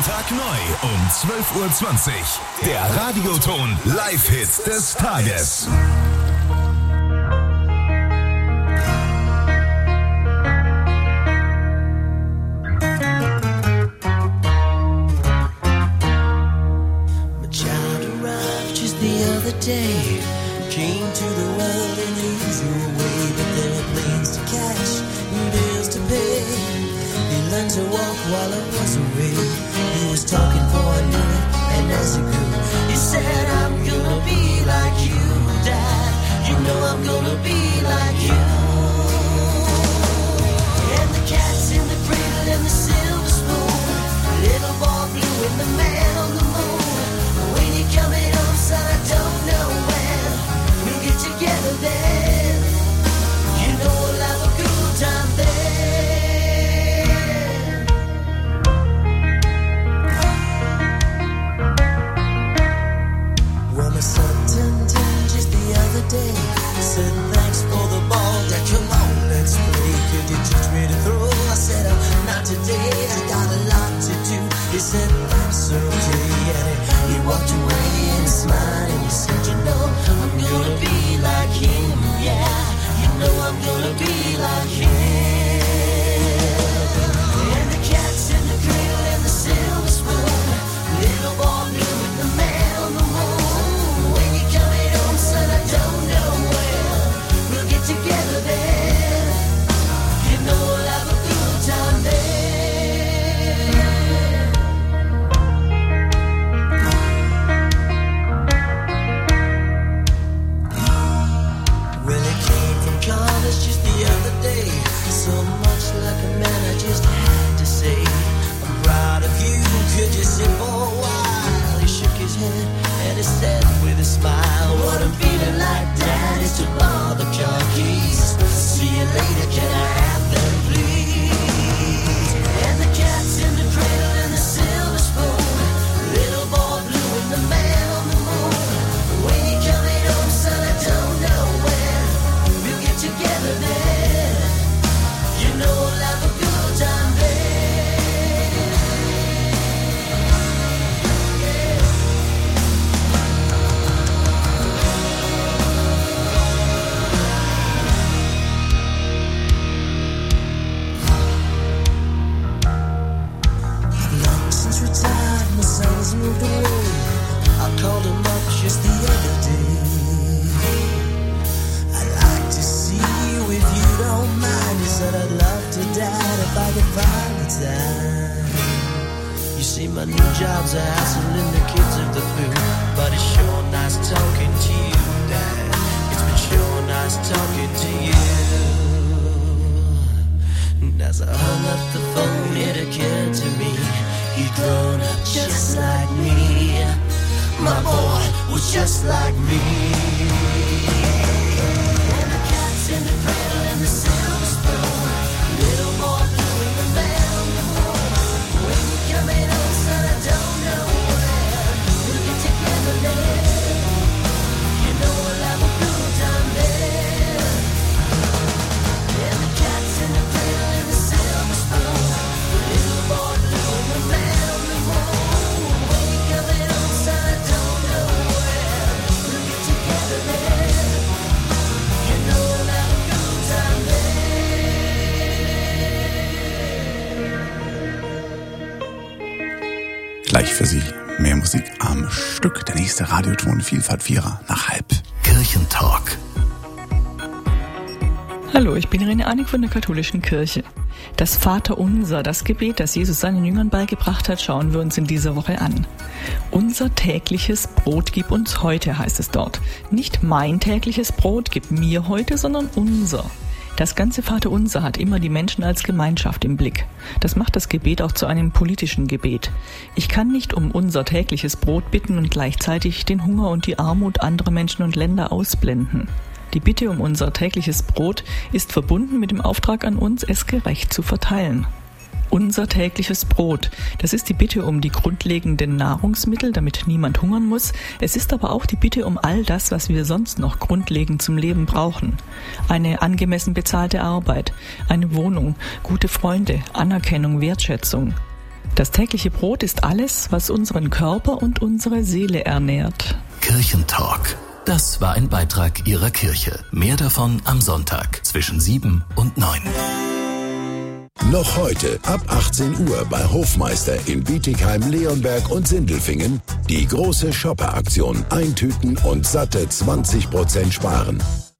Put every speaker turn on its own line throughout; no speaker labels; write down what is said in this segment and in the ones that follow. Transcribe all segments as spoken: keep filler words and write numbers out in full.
Tag neu um zwölf Uhr zwanzig. Der Radioton Live-Hit des Tages.
My child arrived just the other day. Came to the world in the usual way, but there were planes to catch and bills to pay. He learned to walk while I was away. He was talking for a minute, and as he grew, he said, I'm gonna be like you, Dad. You know I'm gonna be like you. And the cat's in the cradle and the silver spoon, little boy blue and the man on the moon. When you coming home, son, I don't know when we'll get together then. You know we'll have a good time then. Well, my son turned ten just the other day. Said thanks for the ball, Dad, come on, let's play. Could you teach me to throw? I said, oh, not today, I got a lot to do. He said, that's okay, and he, he walked away and smiled and he said, you know, I'm gonna be like him, yeah. You know I'm gonna be like him. And the cat's in the cradle and the silver spoon, little boy blue and the man on the moon. When you coming home, son, I don't know when we'll get together then. You know we'll have a good time then. Well, it came from college just the other day. So much like a man, I just had to say, I'm proud of you, could you sit for a while? He shook his head and he said with a smile, what I'm feeling like, Dad, is to borrow the car keys. See you later, can I have them, please? And the cat's in the cradle and the silver spoon, little boy blue and the man on the moon. When you coming home, son, I don't know when we'll get together then. You know we'll have a good time then. Long since retired, my son's moved away. I called him up just the other day. I'd like to see you if you don't mind. He said I'd love to, Dad, if I could find the time. You see, my new job's a hassle and the kids of the food, but it's sure nice talking to you, Dad. It's been sure nice talking to you. And as I hung up the phone, it occurred to me, he'd grown up just like me. My boy was just like me. And the cat's in the cradle and the silver spoon, little boy blue and the man on the moon. When you coming home, son, I don't know when we'll get together then. You know we'll have a good time then. And the cat's in the cradle and the silver spoon, little boy blue and the man on the moon. When you coming home, son, I don't know when we'll get together then. You know we'll have a good time then.
Gleich für Sie mehr Musik am Stück. Der nächste Radioton Vielfalt Vierer nach halb.
Kirchentalk.
Hallo, ich bin Irene Annig von der Katholischen Kirche. Das Vaterunser, das Gebet, das Jesus seinen Jüngern beigebracht hat, schauen wir uns in dieser Woche an. Unser tägliches Brot gib uns heute, heißt es dort. Nicht mein tägliches Brot gib mir heute, sondern unser. Das ganze Vaterunser hat immer die Menschen als Gemeinschaft im Blick. Das macht das Gebet auch zu einem politischen Gebet. Ich kann nicht um unser tägliches Brot bitten und gleichzeitig den Hunger und die Armut anderer Menschen und Länder ausblenden. Die Bitte um unser tägliches Brot ist verbunden mit dem Auftrag an uns, es gerecht zu verteilen. Unser tägliches Brot, das ist die Bitte um die grundlegenden Nahrungsmittel, damit niemand hungern muss. Es ist aber auch die Bitte um all das, was wir sonst noch grundlegend zum Leben brauchen. Eine angemessen bezahlte Arbeit, eine Wohnung, gute Freunde, Anerkennung, Wertschätzung. Das tägliche Brot ist alles, was unseren Körper und unsere Seele ernährt.
Kirchentalk. Das war ein Beitrag Ihrer Kirche. Mehr davon am Sonntag zwischen sieben und neun.
Noch heute ab achtzehn Uhr bei Hofmeister in Bietigheim, Leonberg und Sindelfingen die große Shopper-Aktion. Eintüten und satte zwanzig Prozent sparen.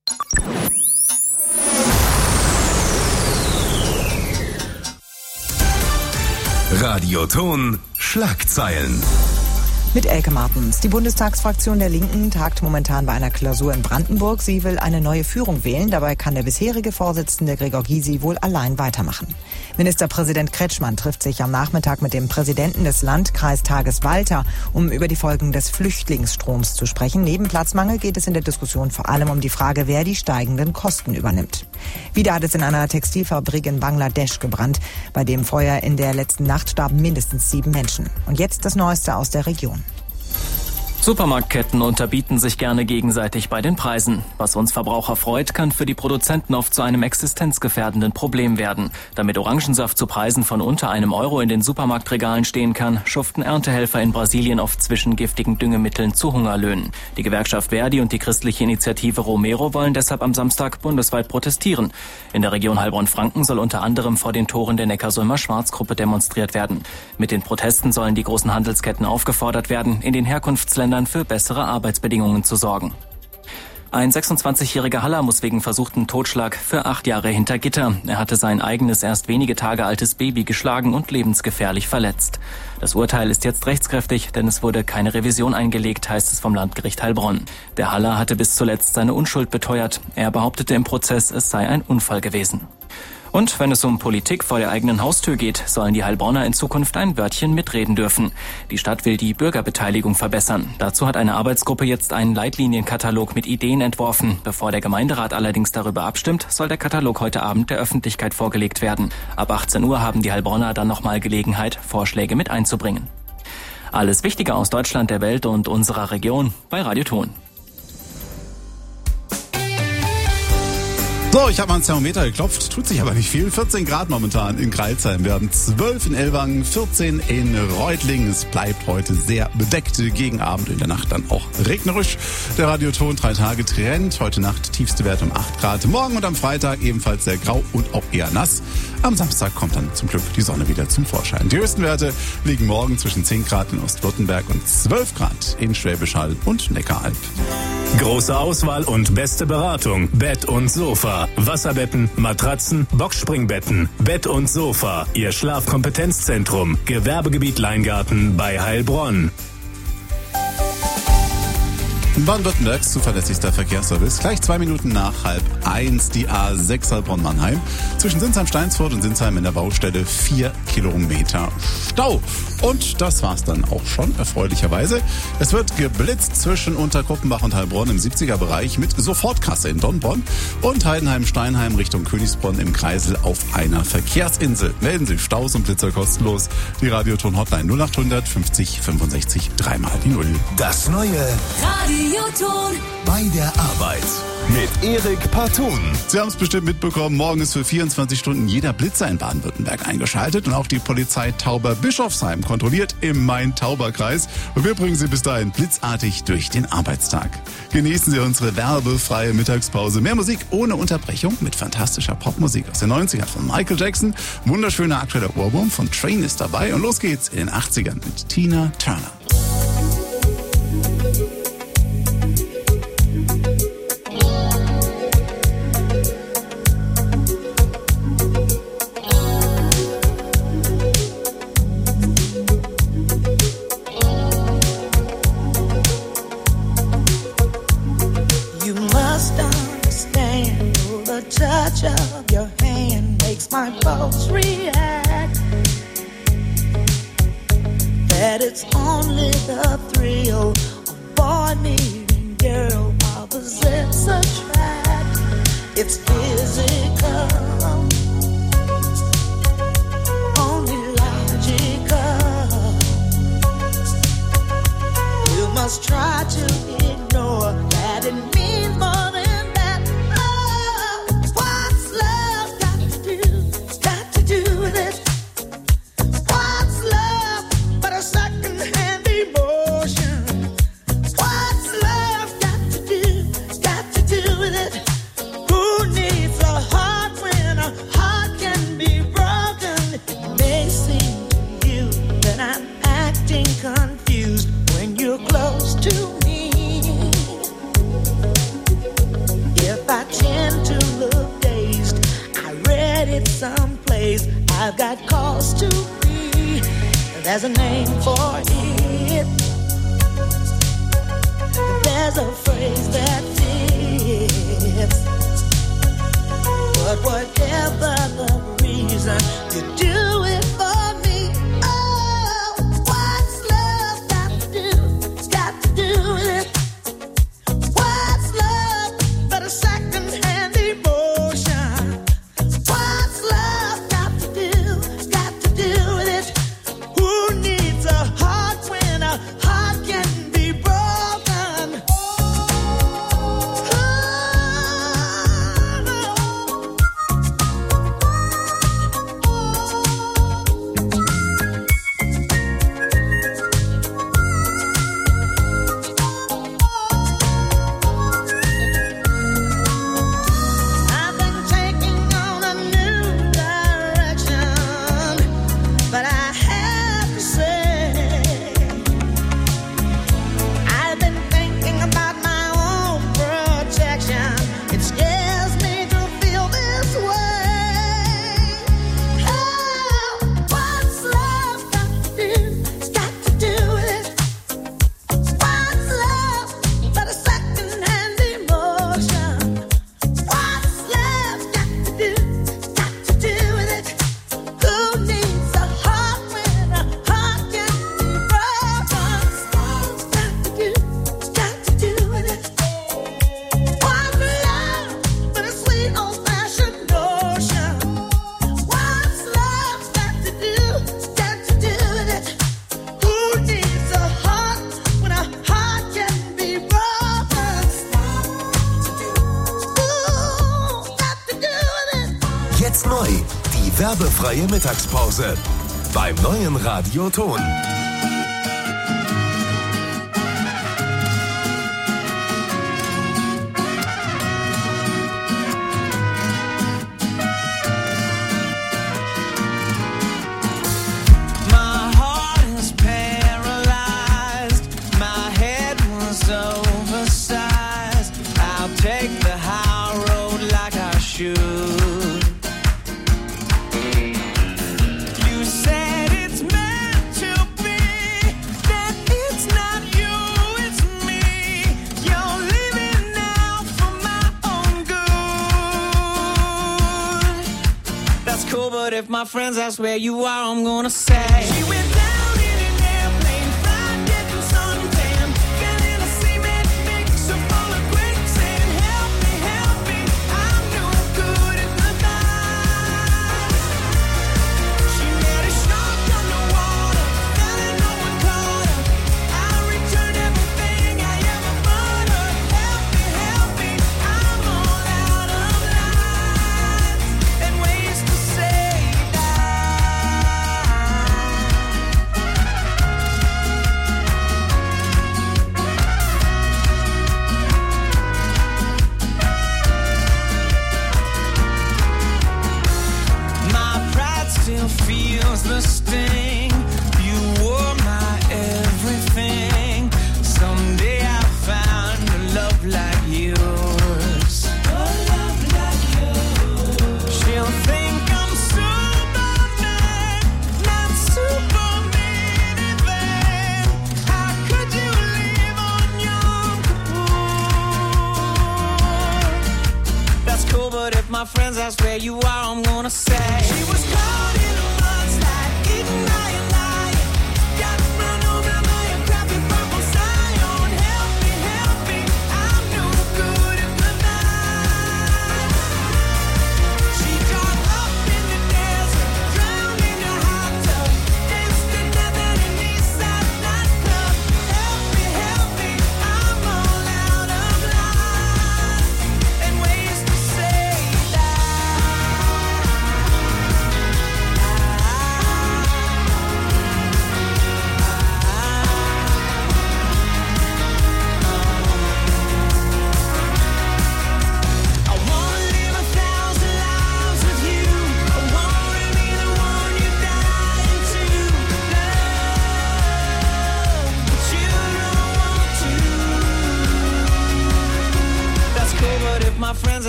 Radioton Schlagzeilen.
Mit Elke Martens. Die Bundestagsfraktion der Linken tagt momentan bei einer Klausur in Brandenburg. Sie will eine neue Führung wählen. Dabei kann der bisherige Vorsitzende Gregor Gysi wohl allein weitermachen. Ministerpräsident Kretschmann trifft sich am Nachmittag mit dem Präsidenten des Landkreistages Walter, um über die Folgen des Flüchtlingsstroms zu sprechen. Neben Platzmangel geht es in der Diskussion vor allem um die Frage, wer die steigenden Kosten übernimmt. Wieder hat es in einer Textilfabrik in Bangladesch gebrannt. Bei dem Feuer in der letzten Nacht starben mindestens sieben Menschen. Und jetzt das Neueste aus der Region.
Supermarktketten unterbieten sich gerne gegenseitig bei den Preisen. Was uns Verbraucher freut, kann für die Produzenten oft zu einem existenzgefährdenden Problem werden. Damit Orangensaft zu Preisen von unter einem Euro in den Supermarktregalen stehen kann, schuften Erntehelfer in Brasilien oft zwischen giftigen Düngemitteln zu Hungerlöhnen. Die Gewerkschaft Verdi und die christliche Initiative Romero wollen deshalb am Samstag bundesweit protestieren. In der Region Heilbronn-Franken soll unter anderem vor den Toren der Neckarsulmer Schwarzgruppe demonstriert werden. Mit den Protesten sollen die großen Handelsketten aufgefordert werden, in den Herkunftsländern für bessere Arbeitsbedingungen zu sorgen. Ein sechsundzwanzigjähriger Haller muss wegen versuchten Totschlag für acht Jahre hinter Gitter. Er hatte sein eigenes, erst wenige Tage altes Baby geschlagen und lebensgefährlich verletzt. Das Urteil ist jetzt rechtskräftig, denn es wurde keine Revision eingelegt, heißt es vom Landgericht Heilbronn. Der Haller hatte bis zuletzt seine Unschuld beteuert. Er behauptete im Prozess, es sei ein Unfall gewesen. Und wenn es um Politik vor der eigenen Haustür geht, sollen die Heilbronner in Zukunft ein Wörtchen mitreden dürfen. Die Stadt will die Bürgerbeteiligung verbessern. Dazu hat eine Arbeitsgruppe jetzt einen Leitlinienkatalog mit Ideen entworfen. Bevor der Gemeinderat allerdings darüber abstimmt, soll der Katalog heute Abend der Öffentlichkeit vorgelegt werden. Ab achtzehn Uhr haben die Heilbronner dann nochmal Gelegenheit, Vorschläge mit einzubringen. Alles Wichtige aus Deutschland, der Welt und unserer Region bei Radioton.
So, ich habe mal ans Thermometer geklopft, tut sich aber nicht viel. vierzehn Grad momentan in Greilsheim, werden zwölf in Ellwangen, vierzehn in Reutlingen. Es bleibt heute sehr bedeckt, gegen Abend in der Nacht dann auch regnerisch. Der Radioton drei Tage Trend, heute Nacht tiefste Werte um acht Grad. Morgen und am Freitag ebenfalls sehr grau und auch eher nass. Am Samstag kommt dann zum Glück die Sonne wieder zum Vorschein. Die höchsten Werte liegen morgen zwischen zehn Grad in Ostwürttemberg und zwölf Grad in Schwäbisch Hall und Neckaralb.
Große Auswahl und beste Beratung. Bett und Sofa. Wasserbetten, Matratzen, Boxspringbetten. Bett und Sofa. Ihr Schlafkompetenzzentrum. Gewerbegebiet Leingarten bei Heilbronn.
Baden-Württembergs zuverlässigster Verkehrsservice. Gleich zwei Minuten nach halb eins die A sechs Heilbronn-Mannheim. Zwischen Sinsheim-Steinsfurt und Sinsheim in der Baustelle vier Kilometer Stau. Und das war's dann auch schon, erfreulicherweise. Es wird geblitzt zwischen Unterkuppenbach und Heilbronn im siebziger Bereich mit Sofortkasse in Dornbronn und Heidenheim-Steinheim Richtung Königsbronn im Kreisel auf einer Verkehrsinsel. Melden Sie Staus und Blitzer kostenlos. Die Radioton-Hotline null acht hundert fünfzig fünfundsechzig dreimal die Null.
Das neue
Radioton
bei der Arbeit mit Erik Partun.
Sie haben es bestimmt mitbekommen, morgen ist für vierundzwanzig Stunden jeder Blitzer in Baden-Württemberg eingeschaltet und auch die Polizei Tauber-Bischofsheim kontrolliert im Main-Tauber-Kreis. Und wir bringen Sie bis dahin blitzartig durch den Arbeitstag. Genießen Sie unsere werbefreie Mittagspause. Mehr Musik ohne Unterbrechung mit fantastischer Popmusik aus den neunzigern von Michael Jackson. Wunderschöner aktueller Ohrwurm von Train ist dabei. Und los geht's in den achtzigern mit Tina Turner.
Of your hand makes my pulse react. That it's only the thrill of boy meeting girl, opposites attract. It's physical, only logical. You must try to ignore that it means more than do with it? What's love? getting confused when you're close to me. If I tend to look dazed, I read it someplace. I've got cause to be. There's a name for it. There's a phrase that fits. But whatever the reason, you do it for me. Oh, what's love got to do? It's got to do with it. What's love but a second-hand emotion? What's love got to do? It's got to do with it. Who needs a heart when a heart can be broken? I've been taking on a new direction, but I have to say, I've been thinking about my own protection. It scares me to feel this way. Oh, what's love got to do? It's got to do with it. What's love but a second-hand emotion? What's love got to do? Got to do with it. Who needs a heart when a heart can be broken? Love's got to do, got to do with it. What's love but a sweet old-fashioned notion? What's love got to do? Got to do with it. Who needs a heart when a heart can be broken? Ooh, got to do with it.
Jetzt neu, die werbefreie Mittagspause beim neuen Radio Ton.
My heart is paralyzed. My head was oversized. I'll take the high road like I should. You said it's meant to be, that it's not you, it's me. You're living now for my own good. That's cool, but if my friends ask where you are, I'm gonna say she went down in an airplane, fried, getting suntan, got in a cement mixer full of quicksand. Help me, help me, I'm no good at the night. She met a shark underwater, found that no one caught her. I returned everything I ever bought her. Help me, help me, I'm all out of lines and ways to say that. My pride still feels the sting. You were my everything. Someday I'll find a love like yours. A love like yours. She'll think I'm Superman, not Superman even. How could you live on Yom Kippur? That's cool, but if my friends ask where you are, I'm gonna say she was caught in a mudslide, eaten by a lion, got run over by a crappy purple Zion. Help me, help me, I'm no good at the night. She got up in the desert, drowned in a hot tub, danced to death at an Eastside nightclub. Help me, help me, I'm all out of lines and ways to say that.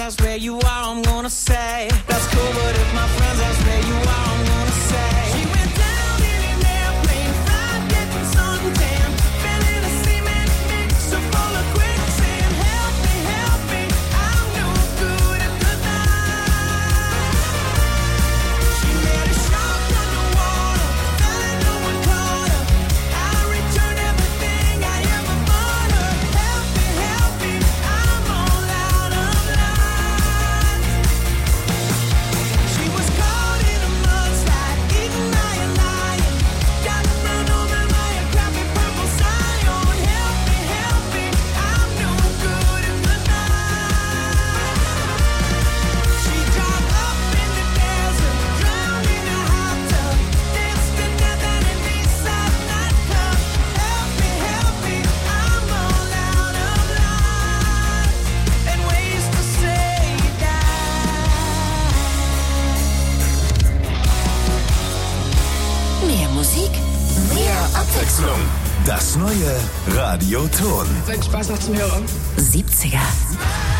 ask where you are, I'm gonna say that's cool, but if my friends ask where you are, I'm gonna say she went down in an airplane, fried, getting suntan, fell in a cement mixer full of quicksand. Help me, help me, I'm no good at goodnight. She made a shark underwater, fell and no one caught her. I returned everything I ever bought her. Help me, help me, I'm all out of line. She was caught in a mudslide, eaten by a lion, got run over by a crappy purple Scion. Help me, help me, I'm no good at the night. She dropped up in the desert, drowned in a hot tub, danced to death at an Eastside nightclub. Help me, help me, I'm all out of lines and ways to say die.
Mehr Musik,
Mehr Abwechslung. Das neue Radioton.
siebziger.